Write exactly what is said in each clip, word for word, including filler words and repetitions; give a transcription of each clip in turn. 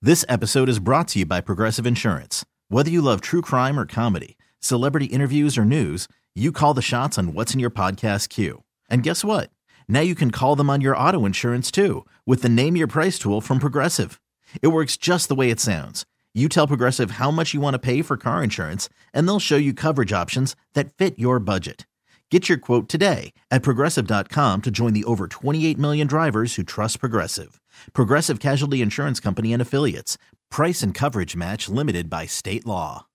This episode is brought to you by Progressive Insurance. Whether you love true crime or comedy, celebrity interviews or news, you call the shots on what's in your podcast queue. And guess what? Now you can call them on your auto insurance too with the Name Your Price tool from Progressive. It works just the way it sounds. You tell Progressive how much you want to pay for car insurance, and they'll show you coverage options that fit your budget. Get your quote today at Progressive dot com to join the over twenty-eight million drivers who trust Progressive. Progressive Casualty Insurance Company and Affiliates. Price and coverage match limited by state law.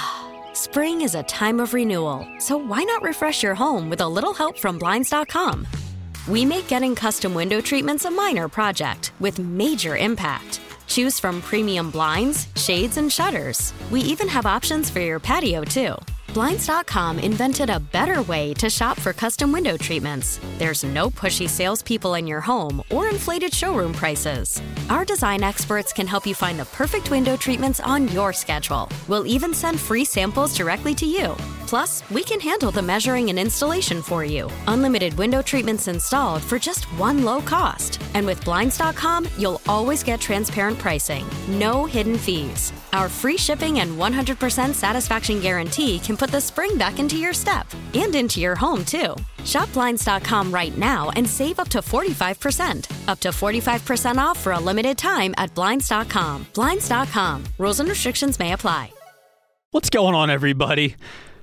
Spring is a time of renewal, so why not refresh your home with a little help from Blinds dot com? We make getting custom window treatments a minor project with major impact. Choose from premium blinds, shades, and shutters. We even have options for your patio, too. Blinds dot com invented a better way to shop for custom window treatments. There's no pushy salespeople in your home or inflated showroom prices. Our design experts can help you find the perfect window treatments on your schedule. We'll even send free samples directly to you. Plus, we can handle the measuring and installation for you. Unlimited window treatments installed for just one low cost. And with Blinds dot com, you'll always get transparent pricing. No hidden fees. Our free shipping and one hundred percent satisfaction guarantee can put the spring back into your step and into your home, too. Shop Blinds dot com right now and save up to forty-five percent. Up to forty-five percent off for a limited time at Blinds dot com. Blinds dot com. Rules and restrictions may apply. What's going on, everybody?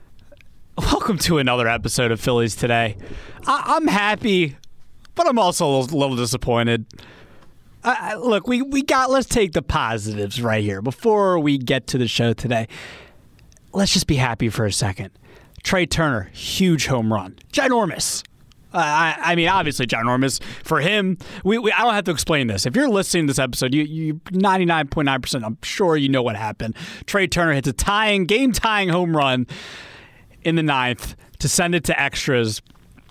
Welcome to another episode of Phillies Today. I- I'm happy, but I'm also a little, little disappointed. Uh, look, we, we got, let's take the positives right here. Before we get to the show today, let's just be happy for a second. Trey Turner, huge home run. Ginormous. Uh, I, I mean, obviously ginormous. For him, we, we I don't have to explain this. If you're listening to this episode, you, you ninety-nine point nine percent, I'm sure you know what happened. Trey Turner hits a tying, game-tying home run in the ninth to send it to extras.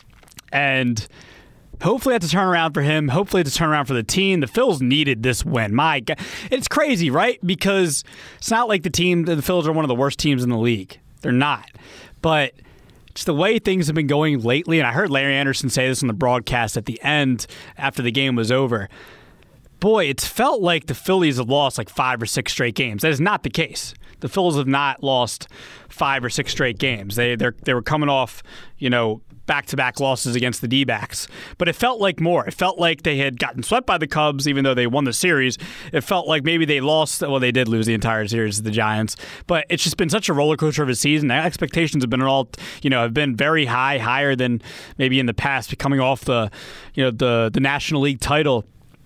And hopefully that's a turnaround for him. Hopefully it's a turnaround for the team. The Phils needed this win. My God. It's crazy, right? Because it's not like the team, the Phils are one of the worst teams in the league. They're not. But just the way things have been going lately, and I heard Larry Anderson say this on the broadcast at the end after the game was over. Boy, it's felt like the Phillies have lost like five or six straight games. That is not the case. The Phils have not lost five or six straight games. They they they were coming off, you know, back-to-back losses against the D-backs. But it felt like more. It felt like they had gotten swept by the Cubs, even though they won the series. It felt like maybe they lost. Well, they did lose the entire series to the Giants. But it's just been such a roller coaster of a season. The expectations have been all, you know, have been very high, higher than maybe in the past, coming off the, you know, the the National League title.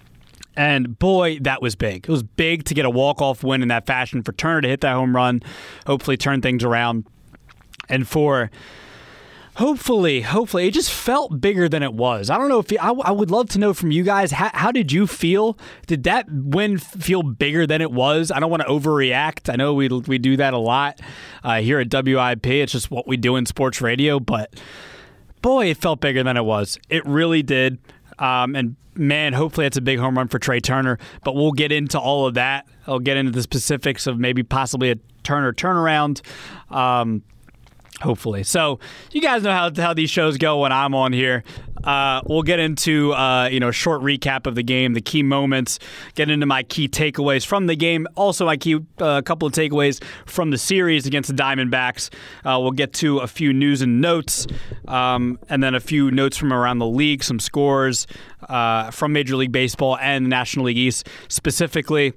And boy, that was big. It was big to get a walk-off win in that fashion, for Turner to hit that home run, hopefully turn things around. And for hopefully, hopefully, it just felt bigger than it was. I don't know if you, I, I would love to know from you guys, how, how did you feel? Did that win feel bigger than it was? I don't want to overreact. I know we we do that a lot uh, here at W I P. It's just what we do in sports radio. But boy, it felt bigger than it was. It really did. Um, and man, hopefully it's a big home run for Trey Turner. But we'll get into all of that. I'll get into the specifics of maybe possibly a Turner turnaround. Um, hopefully. So you guys know how how these shows go when I'm on here. Uh, we'll get into uh, you know a short recap of the game, the key moments, get into my key takeaways from the game, also my key a uh, couple of takeaways from the series against the Diamondbacks. Uh, we'll get to a few news and notes, um, and then a few notes from around the league, some scores uh, from Major League Baseball and the National League East specifically.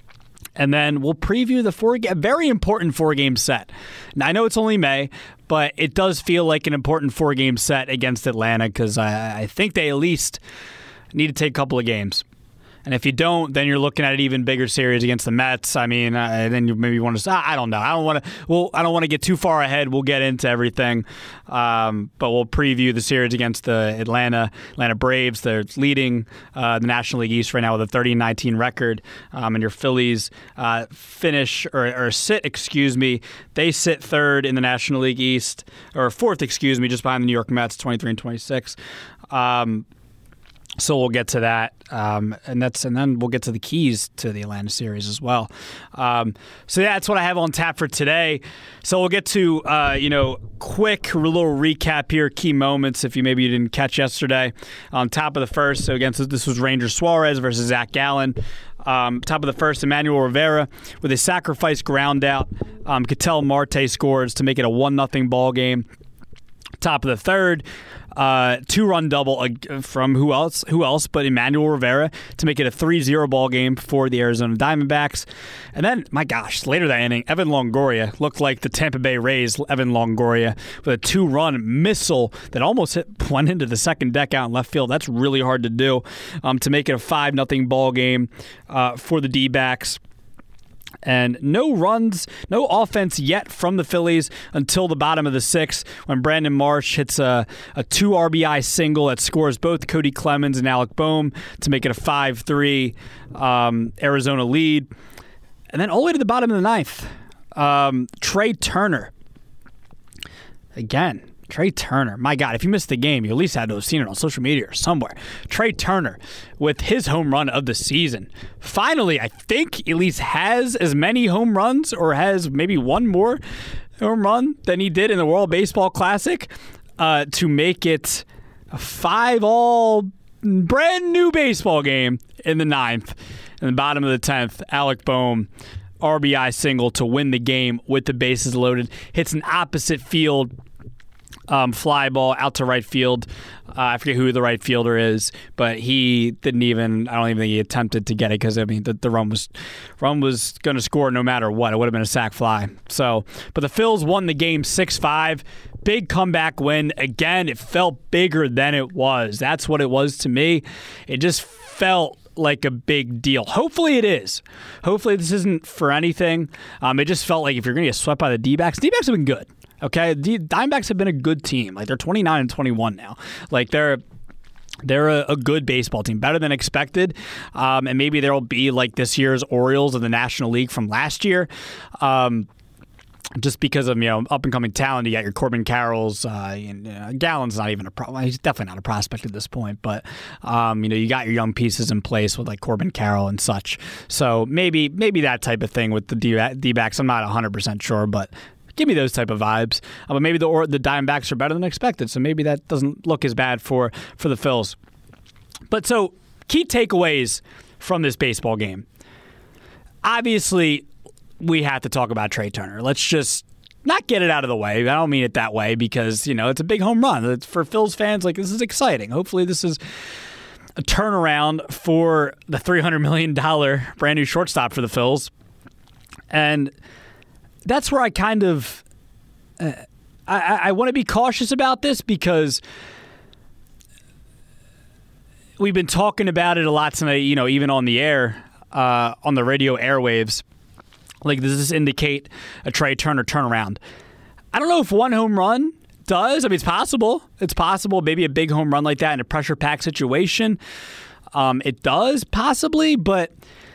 And then we'll preview the four very important four-game set. Now, I know it's only May, but it does feel like an important four-game set against Atlanta because I, I think they at least need to take a couple of games. And if you don't, then you're looking at an even bigger series against the Mets. I mean, uh, then you maybe want to. I don't know. I don't want to. Well, I don't want to get too far ahead. We'll get into everything, um, but we'll preview the series against the Atlanta Atlanta Braves. They're leading uh, the National League East right now with a thirty and nineteen record. Um, and your Phillies uh, finish or, or sit. Excuse me. They sit third in the National League East, or fourth. Excuse me, just behind the New York Mets, twenty-three and twenty-six. Um, So we'll get to that, um, and that's and then we'll get to the keys to the Atlanta series as well. Um, so yeah, that's what I have on tap for today. So we'll get to uh, you know quick little recap here, key moments if you maybe you didn't catch yesterday. On top of the first, so against this was Ranger Suarez versus Zach Gallen. Um, top of the first, Emmanuel Rivera with a sacrifice ground out. Um, Ketel Marte scores to make it a one nothing ball game. Top of the third, uh, two-run double from who else? Who else but Emmanuel Rivera to make it a three zero ball game for the Arizona Diamondbacks. And then, my gosh, later that inning, Evan Longoria looked like the Tampa Bay Rays. Evan Longoria with a two-run missile that almost hit, went into the second deck out in left field. That's really hard to do um, to make it a five nothing ball game uh, for the D-backs. And no runs, no offense yet from the Phillies until the bottom of the sixth when Brandon Marsh hits a, a two R B I single that scores both Cody Clemens and Alec Bohm to make it a five three um, Arizona lead. And then all the way to the bottom of the ninth, um, Trey Turner. Again, Trey Turner. My God, if you missed the game, you at least had to have seen it on social media or somewhere. Trey Turner with his home run of the season. Finally, I think at least has as many home runs or has maybe one more home run than he did in the World Baseball Classic uh, to make it a five-all brand new baseball game in the ninth. In the bottom of the tenth, Alec Bohm, R B I single to win the game with the bases loaded. Hits an opposite field Um, fly ball out to right field. Uh, I forget who the right fielder is, but he didn't even, I don't even think he attempted to get it because, I mean, the, the run was run was going to score no matter what. It would have been a sac fly. So, but the Phils won the game six five. Big comeback win. Again, it felt bigger than it was. That's what it was to me. It just felt like a big deal. Hopefully it is. Hopefully this isn't for anything. Um, it just felt like if you're going to get swept by the D-backs, D-backs have been good. Okay, the Diamondbacks have been a good team. Like, they're twenty-nine and twenty-one now. Like, they're they're a, a good baseball team, better than expected. Um, and maybe there'll be like this year's Orioles of the National League from last year. Um, just because of, you know, up and coming talent, you got your Corbin Carrolls. Uh, and, uh, Gallen's not even a pro. He's definitely not a prospect at this point. But um, you know, you got your young pieces in place with like Corbin Carroll and such. So maybe maybe that type of thing with the D-backs. I'm not one hundred percent sure, but give me those type of vibes. Uh, but maybe the or, the Diamondbacks are better than expected, so maybe that doesn't look as bad for, for the Phils. But so, key takeaways from this baseball game. Obviously, we have to talk about Trey Turner. Let's just not get it out of the way. I don't mean it that way because, you know, it's a big home run. It's for Phils fans, like, this is exciting. Hopefully this is a turnaround for the three hundred million dollars brand new shortstop for the Phils. And that's where I kind of uh, I, I want to be cautious about this because we've been talking about it a lot tonight, you know, even on the air, uh, on the radio airwaves. Like, does this indicate a Trey Turner turnaround? I don't know if one home run does. I mean, it's possible. It's possible. Maybe a big home run like that in a pressure-packed situation. Um, it does, possibly, but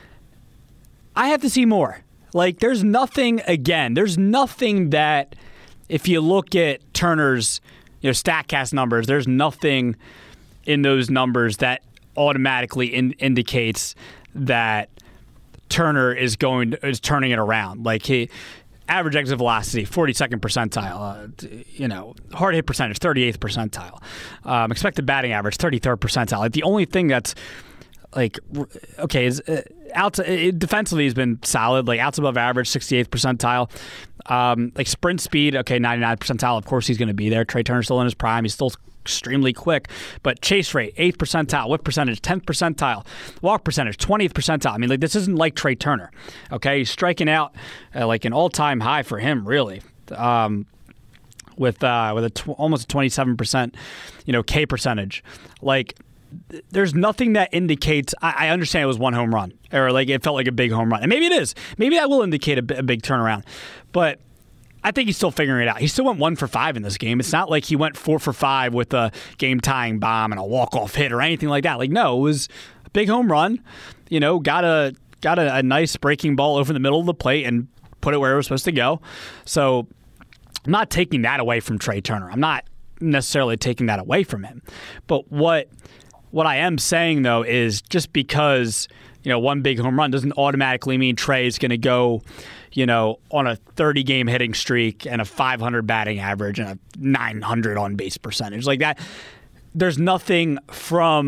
I have to see more. Like, there's nothing, again, there's nothing that, if you look at Turner's, you know, StatCast numbers, there's nothing in those numbers that automatically in, indicates that Turner is going is turning it around. Like, he average exit velocity, forty-second percentile. Uh, you know, hard hit percentage, thirty-eighth percentile. Um, expected batting average, thirty-third percentile. Like, the only thing that's like, okay, is uh, out to, it, defensively has been solid. Like, outs above average, sixty-eighth percentile. Um, like, sprint speed, okay, ninety-ninth percentile. Of course, he's going to be there. Trey Turner's still in his prime. He's still extremely quick. But chase rate, eighth percentile. Whip percentage, tenth percentile. Walk percentage, twentieth percentile. I mean, like, this isn't like Trey Turner. Okay, he's striking out uh, like an all-time high for him, really. Um, with uh, with a tw- almost a twenty-seven percent, you know, K percentage. Like, there's nothing that indicates. I, I understand it was one home run, or like it felt like a big home run, and maybe it is. Maybe that will indicate a, a big turnaround, but I think he's still figuring it out. He still went one for five in this game. It's not like he went four for five with a game-tying bomb and a walk-off hit or anything like that. Like, no, it was a big home run. You know, got a got a, a nice breaking ball over the middle of the plate and put it where it was supposed to go. So I'm not taking that away from Trey Turner. I'm not necessarily taking that away from him, but what. What I am saying, though, is just because, you know, one big home run doesn't automatically mean Trey is going to go, you know, on a thirty-game hitting streak and a five hundred batting average and a nine hundred on-base percentage. Like that, there's nothing from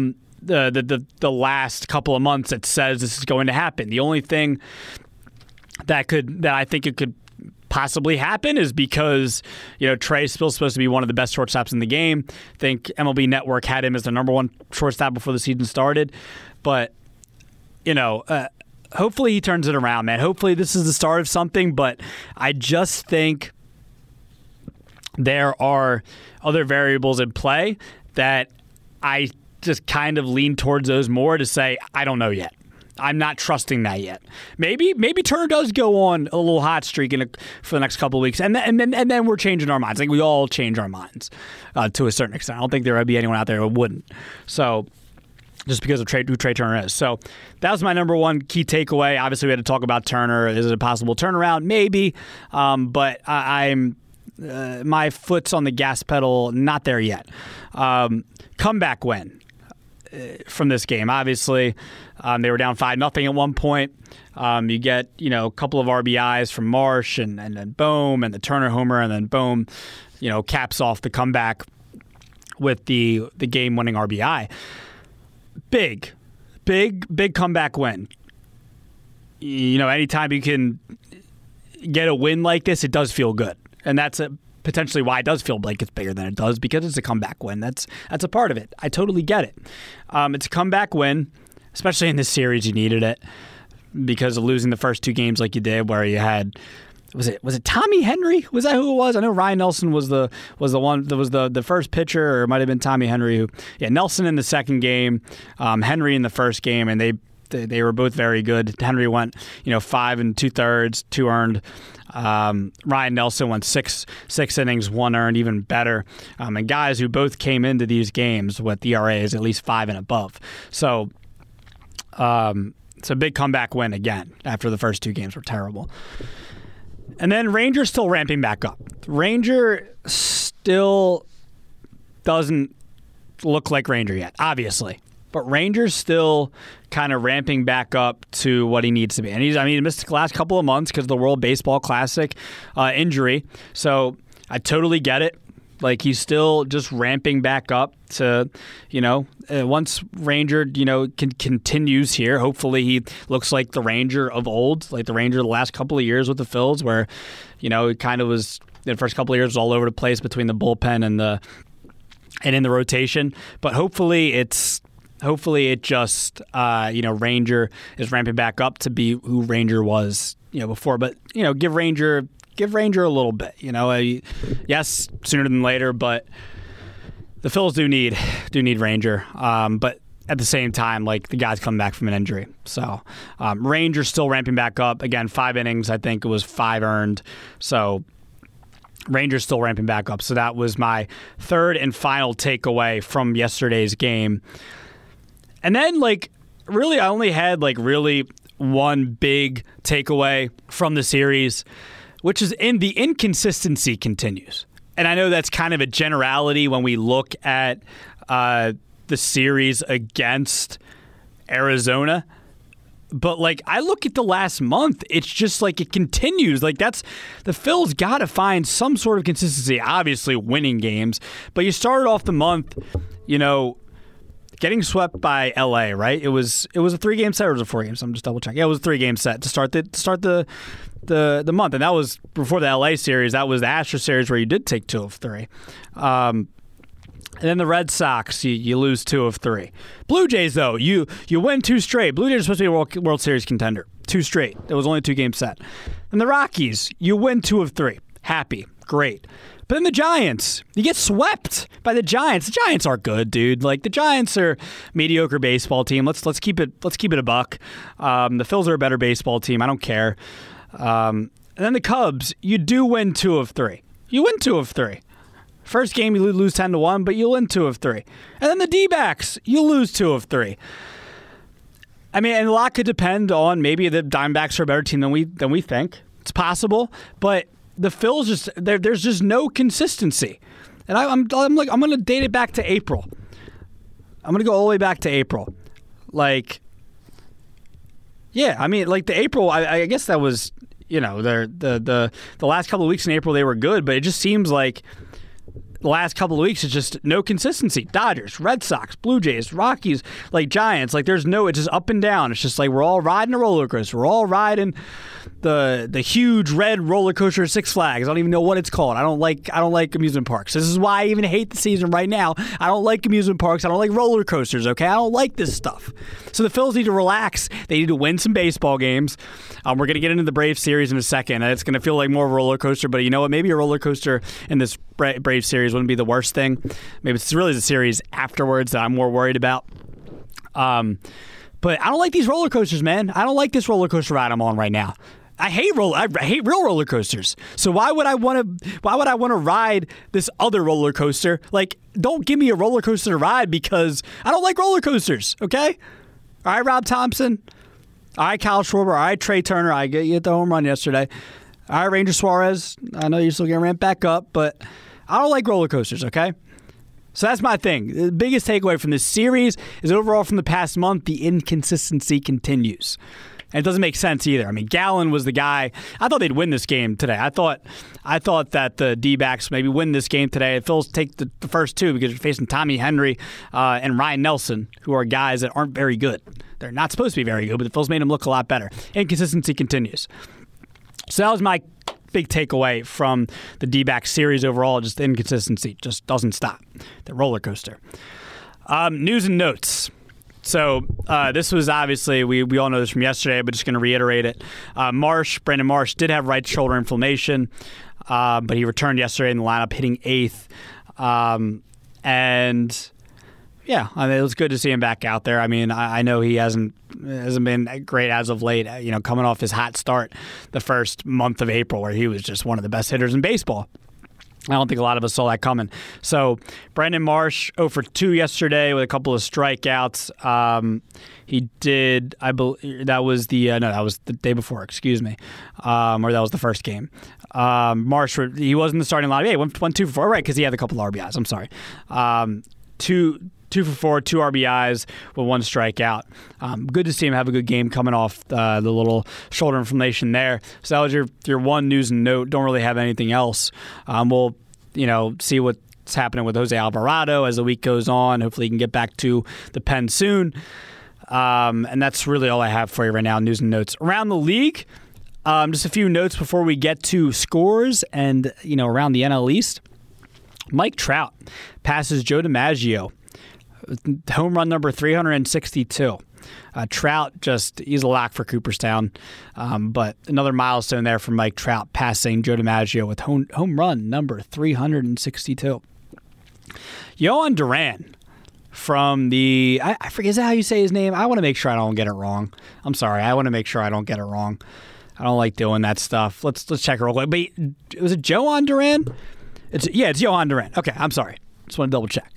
the, the the the last couple of months that says this is going to happen. The only thing that could that I think it could possibly happen is because, you know, Trey's still supposed to be one of the best shortstops in the game. I think M L B Network had him as the number one shortstop before the season started. But, you know, uh, hopefully he turns it around, man. Hopefully this is the start of something. But I just think there are other variables in play that I just kind of lean towards those more to say, I don't know yet. I'm not trusting that yet. Maybe maybe Turner does go on a little hot streak in a, for the next couple of weeks, and then, and then and then we're changing our minds. I think we all change our minds uh, to a certain extent. I don't think there would be anyone out there who wouldn't. So just because of Trey, who Trey Turner is. So that was my number one key takeaway. Obviously, we had to talk about Turner. Is it a possible turnaround? Maybe, um, but I, I'm uh, my foot's on the gas pedal. Not there yet. Um, comeback win from this game. Obviously, um, they were down five nothing at one point. Um, you get, you know, a couple of R B Is from Marsh and, and then Bohm and the Turner homer, and then Bohm, you know, caps off the comeback with the the game-winning R B I. Big, big, big comeback win. You know, anytime you can get a win like this, it does feel good. And that's a potentially why it does feel like it's bigger than it does, because it's a comeback win. That's that's a part of it. I totally get it. Um, it's a comeback win, especially in this series. You needed it because of losing the first two games like you did, where you had was it was it Tommy Henry? Was that who it was? I know Ryan Nelson was the was the one that was the the first pitcher, or it might have been Tommy Henry. Who yeah, Nelson in the second game, um, Henry in the first game, and they. They were both very good. Henry went, you know, five and two thirds, two earned. Um, Ryan Nelson went six six innings, one earned, even better. Um, and guys who both came into these games with E R As at least five and above. So um, it's a big comeback win again after the first two games were terrible. And then Ranger still ramping back up. Ranger still doesn't look like Ranger yet, obviously. But Ranger's still kind of ramping back up to what he needs to be. And he's, I mean, he missed the last couple of months because of the World Baseball Classic uh, injury. So I totally get it. Like, he's still just ramping back up to, you know, uh, once Ranger, you know, can, continues here, hopefully he looks like the Ranger of old, like the Ranger the last couple of years with the Phils, where, you know, it kind of was, the first couple of years was all over the place between the bullpen and the, and in the rotation. But hopefully it's, Hopefully it just, uh, you know, Ranger is ramping back up to be who Ranger was, you know, before. But, you know, give Ranger give Ranger a little bit, you know. Uh, yes, sooner than later, but the Phils do need do need Ranger. Um, but at the same time, like, the guy's coming back from an injury. So um, Ranger's still ramping back up. Again, five innings, I think it was five earned. So Ranger's still ramping back up. So that was my third and final takeaway from yesterday's game. And then, like, really, I only had, like, really one big takeaway from the series, which is in the inconsistency continues. And I know that's kind of a generality when we look at uh, the series against Arizona. But, like, I look at the last month, it's just like it continues. Like, that's the Phils got to find some sort of consistency, obviously winning games. But you started off the month, you know, getting swept by L A, right? It was it was a three game set, or was it a four game set? I'm just double checking. Yeah, it was a three game set to start the to start the the the month, and that was before the L A series. That was the Astros series where you did take two of three. Um, and then the Red Sox, you, you lose two of three. Blue Jays, though, you you win two straight. Blue Jays are supposed to be a World, World Series contender. Two straight. It was only a two game set. And the Rockies, you win two of three. Happy, great. But then the Giants, you get swept by the Giants. The Giants are good, dude. Like, the Giants are a mediocre baseball team. Let's let's keep it let's keep it a buck. Um, the Phils are a better baseball team. I don't care. Um, and then the Cubs, you do win two of three. You win two of three. First game you lose ten to one, but you win two of three. And then the D-backs, you lose two of three. I mean, and a lot could depend on maybe the Diamondbacks are a better team than we than we think. It's possible, but the Phils just there. There's just no consistency, and I, I'm I'm like I'm gonna date it back to April. I'm gonna go all the way back to April, like yeah. I mean, like the April. I, I guess that was you know the the the the last couple of weeks in April they were good, but it just seems like the last couple of weeks, it's just no consistency. Dodgers, Red Sox, Blue Jays, Rockies, like Giants. Like there's no, it's just up and down. It's just like we're all riding a roller coaster. We're all riding the the huge red roller coaster at Six Flags. I don't even know what it's called. I don't like I don't like amusement parks. This is why I even hate the season right now. I don't like amusement parks. I don't like roller coasters, okay? I don't like this stuff. So the Phils need to relax. They need to win some baseball games. Um, we're going to get into the Braves series in a second. It's going to feel like more of a roller coaster, but you know what? Maybe a roller coaster in this Bra- Braves series wouldn't be the worst thing. Maybe it's really the series afterwards that I'm more worried about. Um, but I don't like these roller coasters, man. I don't like this roller coaster ride I'm on right now. I hate roll. I hate real roller coasters. So why would I want to? Why would I want to ride this other roller coaster? Like, don't give me a roller coaster to ride because I don't like roller coasters. Okay. All right, Rob Thompson. All right, Kyle Schwarber. All right, Trey Turner. I get you at the home run yesterday. All right, Ranger Suarez. I know you're still getting ramped back up, but I don't like roller coasters. Okay. So that's my thing. The biggest takeaway from this series is overall from the past month, the inconsistency continues. And it doesn't make sense either. I mean, Gallen was the guy. I thought they'd win this game today. I thought I thought that the D-backs maybe win this game today. The Phils take the, the first two because you're facing Tommy Henry uh, and Ryan Nelson, who are guys that aren't very good. They're not supposed to be very good, but the Phils made them look a lot better. Inconsistency continues. So that was my big takeaway from the D-back series overall. Just the inconsistency just doesn't stop. The roller coaster. Um, news and notes. So uh, this was obviously, we, we all know this from yesterday, but just going to reiterate it. Uh, Marsh, Brandon Marsh, did have right shoulder inflammation, uh, but he returned yesterday in the lineup, hitting eighth. Um, and, yeah, I mean, it was good to see him back out there. I mean, I, I know he hasn't hasn't been great as of late, you know, coming off his hot start the first month of April where he was just one of the best hitters in baseball. I don't think a lot of us saw that coming. So Brandon Marsh, oh for two yesterday with a couple of strikeouts. Um, he did, I believe, that was the, uh, no, that was the day before, excuse me, um, or that was the first game. Um, Marsh, he wasn't the starting lineup. Yeah, he went, went two for four, right, because he had a couple of R B Is. I'm sorry. Um, two Two for four, two R B Is with one strikeout. Um, good to see him have a good game coming off uh, the little shoulder inflammation there. So that was your your one news and note. Don't really have anything else. Um, we'll you know see what's happening with Jose Alvarado as the week goes on. Hopefully he can get back to the pen soon. Um, and that's really all I have for you right now, news and notes. Around the league, um, just a few notes before we get to scores and you know around the N L East. Mike Trout passes Joe DiMaggio. Home run number three hundred sixty-two. Uh, Trout just, he's a lock for Cooperstown. Um, but another milestone there for Mike Trout, passing Joe DiMaggio with home, home run number three hundred sixty-two. Yohan Duran from the, I, I forget, is that how you say his name? I want to make sure I don't get it wrong. I'm sorry. I want to make sure I don't get it wrong. I don't like doing that stuff. Let's let's check it real quick. But was it Yohan Duran? It's, yeah, it's Yohan Duran. Okay, I'm sorry. Just want to double check.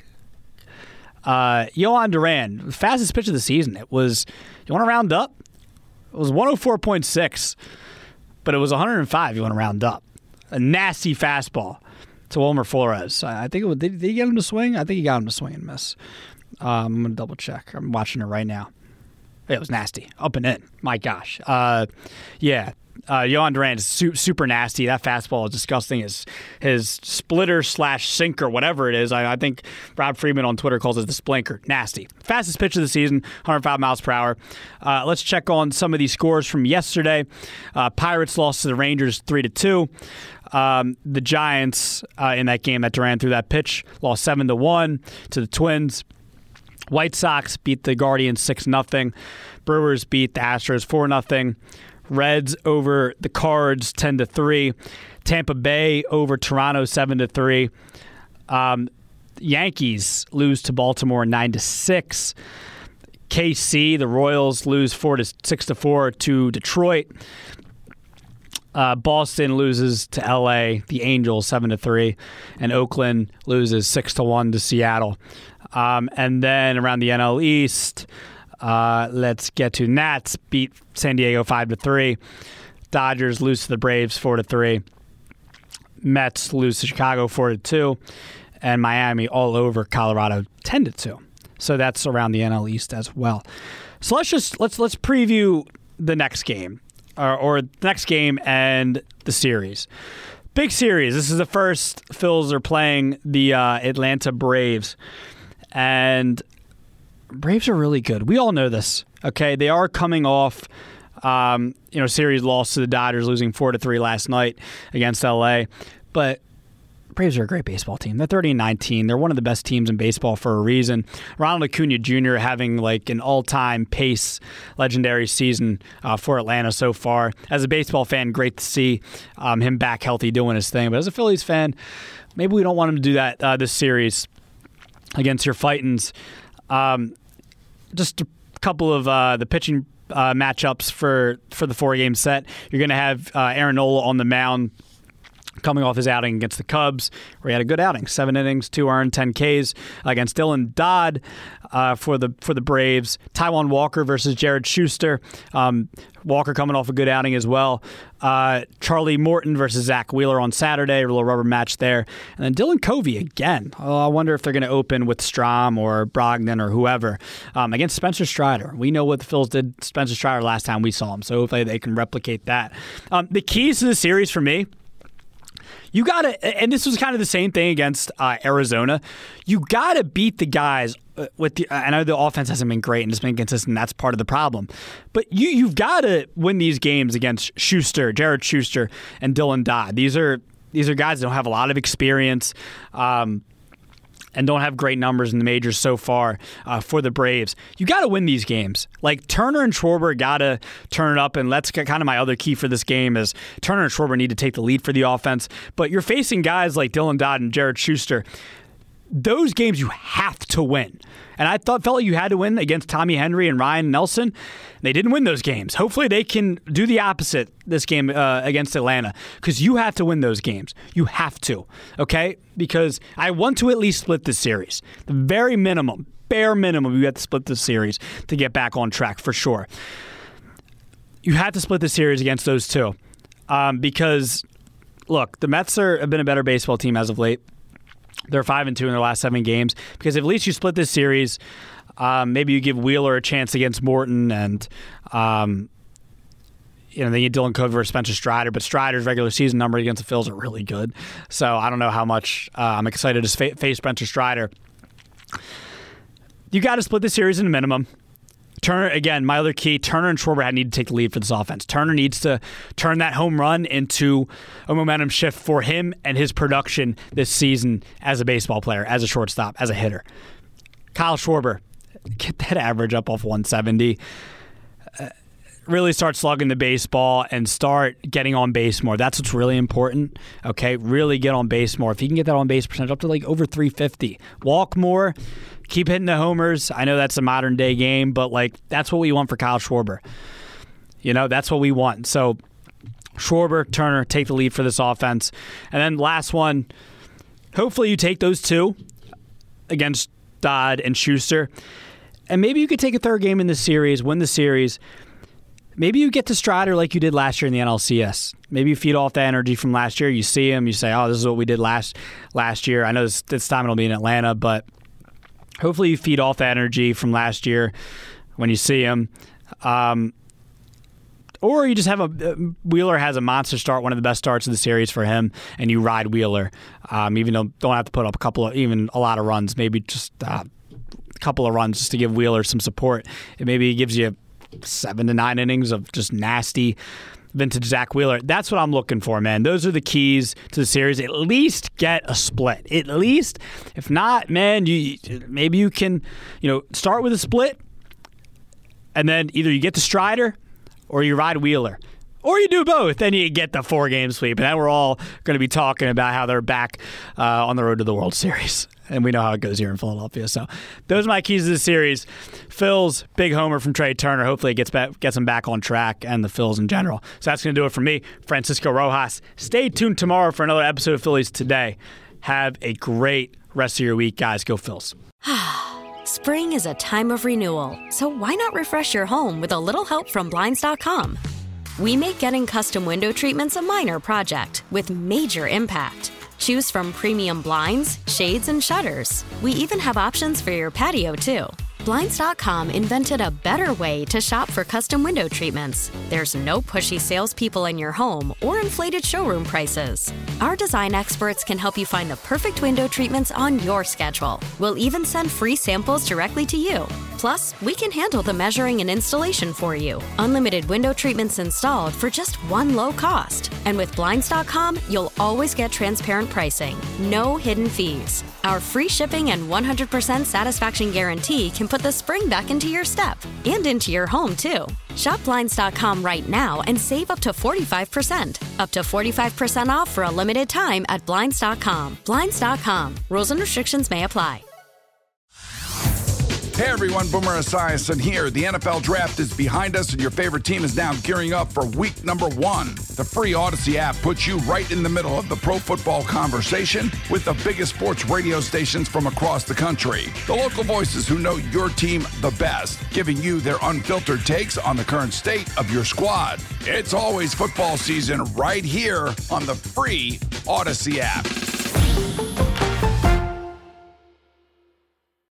Uh, Yohan Duran, fastest pitch of the season. It was, you want to round up? It was one oh four point six, but it was one oh five you want to round up. A nasty fastball to Wilmer Flores. I think it was, did, did he get him to swing? I think he got him to swing and miss. Um, I'm going to double check. I'm watching it right now. It was nasty. Up and in. My gosh. Uh, yeah. Uh, Yohan Duran is su- super nasty. That fastball is disgusting. His his splitter slash sinker, whatever it is. I, I think Rob Friedman on Twitter calls it the splinker. Nasty. Fastest pitch of the season, one oh five miles per hour. Uh, let's check on some of these scores from yesterday. Uh, Pirates lost to the Rangers three to two. Um, the Giants uh, in that game that Duran threw that pitch lost seven to one to the Twins. White Sox beat the Guardians six nothing. Brewers beat the Astros four nothing. Reds over the Cards ten to three. Tampa Bay over Toronto seven to three. Um, Yankees lose to Baltimore nine to six. K C, the Royals lose four to six to four to Detroit. Uh, Boston loses to L A, the Angels seven to three, and Oakland loses six to one to Seattle. Um, and then around the N L East, Uh, let's get to Nats beat San Diego five to three. Dodgers lose to the Braves four to three. Mets lose to Chicago four to two, and Miami all over Colorado ten to two. So that's around the N L East as well. So let's just let's let's preview the next game, or, or the next game and the series. Big series. This is the first Phils are playing the uh, Atlanta Braves. And Braves are really good. We all know this. Okay, they are coming off, um, you know, series loss to the Dodgers, losing four to three last night against L A. But Braves are a great baseball team. They're thirty and nineteen. They're one of the best teams in baseball for a reason. Ronald Acuna Junior having like an all-time pace, legendary season uh, for Atlanta so far. As a baseball fan, great to see um, him back healthy doing his thing. But as a Phillies fan, maybe we don't want him to do that uh, this series against your Fightins. Um, just a couple of uh, the pitching uh, matchups for, for the four-game set. You're going to have uh, Aaron Nola on the mound, coming off his outing against the Cubs, where he had a good outing, seven innings, two earned, ten Ks against Dylan Dodd uh, for the for the Braves. Taijuan Walker versus Jared Schuster. Um, Walker coming off a good outing as well. Uh, Charlie Morton versus Zach Wheeler on Saturday, a little rubber match there. And then Dylan Covey again. Oh, I wonder if they're going to open with Strom or Brogdon or whoever um, against Spencer Strider. We know what the Phils did to Spencer Strider last time we saw him, so hopefully they can replicate that. Um, the keys to the series for me, you got to, and this was kind of the same thing against uh, Arizona, you got to beat the guys with the, I know the offense hasn't been great and it's been consistent. That's part of the problem. But you, you've got to win these games against Schuster, Jared Schuster, and Dylan Dodd. These are these are guys that don't have a lot of experience um, and don't have great numbers in the majors so far uh, for the Braves. You got to win these games. Like Turner and Schwarber got to turn it up, and that's kind of my other key for this game is Turner and Schwarber need to take the lead for the offense. But you're facing guys like Dylan Dodd and Jared Schuster. Those games you have to win. And I thought, felt like you had to win against Tommy Henry and Ryan Nelson. They didn't win those games. Hopefully they can do the opposite this game uh, against Atlanta, because you have to win those games. You have to, okay? Because I want to at least split this series. The very minimum, bare minimum, you have to split this series to get back on track for sure. You have to split the series against those two um, because, look, the Mets are, have been a better baseball team as of late. They're five and two in their last seven games. Because if at least you split this series, um, maybe you give Wheeler a chance against Morton, and um, you know, they get Dylan Covey versus Spencer Strider. But Strider's regular season numbers against the Phils are really good. So I don't know how much uh, I'm excited to fa- face Spencer Strider. You got to split the series in a minimum. Turner, again, my other key, Turner and Schwarber need to take the lead for this offense. Turner needs to turn that home run into a momentum shift for him and his production this season as a baseball player, as a shortstop, as a hitter. Kyle Schwarber, get that average up off one seventy. Uh, really start slugging the baseball and start getting on base more. That's what's really important, okay? Really get on base more. If you can get that on base percentage up to like over three fifty. Walk more. Keep hitting the homers. I know that's a modern day game, but like that's what we want for Kyle Schwarber. You know, that's what we want. So Schwarber, Turner, take the lead for this offense. And then last one, hopefully you take those two against Dodd and Schuster. And maybe you could take a third game in the series, win the series. Maybe you get to Strider like you did last year in the N L C S. Maybe you feed off that energy from last year. You see him, you say, oh, this is what we did last last year. I know this, this time it'll be in Atlanta, but hopefully you feed off that energy from last year when you see him. Um, or you just have a Wheeler has a monster start, one of the best starts of the series for him, and you ride Wheeler. Um, even though don't have to put up a couple of, even a lot of runs, maybe just uh, a couple of runs just to give Wheeler some support. It maybe gives you seven to nine innings of just nasty vintage Zach Wheeler. That's what I'm looking for, man. Those are the keys to the series. At least get a split. At least, if not, man, you maybe you can, you know, start with a split, and then either you get the Strider or you ride Wheeler. Or you do both, then you get the four-game sweep. And then we're all going to be talking about how they're back uh, on the road to the World Series. And we know how it goes here in Philadelphia. So those are my keys to the series. Phil's big homer from Trey Turner. Hopefully it gets back, gets him back on track, and the Phils in general. So that's going to do it for me, Francisco Rojas. Stay tuned tomorrow for another episode of Phillies Today. Have a great rest of your week, guys. Go Phils. Spring is a time of renewal, so why not refresh your home with a little help from Blinds dot com? We make getting custom window treatments a minor project with major impact. Choose from premium blinds, shades, and shutters. We even have options for your patio, too. Blinds dot com invented a better way to shop for custom window treatments. There's no pushy salespeople in your home or inflated showroom prices. Our design experts can help you find the perfect window treatments on your schedule. We'll even send free samples directly to you. Plus, we can handle the measuring and installation for you. Unlimited window treatments installed for just one low cost. And with Blinds dot com, you'll always get transparent pricing. No hidden fees. Our free shipping and one hundred percent satisfaction guarantee can put the spring back into your step and into your home, too. Shop Blinds dot com right now and save up to forty-five percent. Up to forty-five percent off for a limited time at Blinds dot com. Blinds dot com. Rules and restrictions may apply. Hey everyone, Boomer Esiason here. The N F L Draft is behind us and your favorite team is now gearing up for week number one. The free Odyssey app puts you right in the middle of the pro football conversation with the biggest sports radio stations from across the country. The local voices who know your team the best, giving you their unfiltered takes on the current state of your squad. It's always football season right here on the free Odyssey app.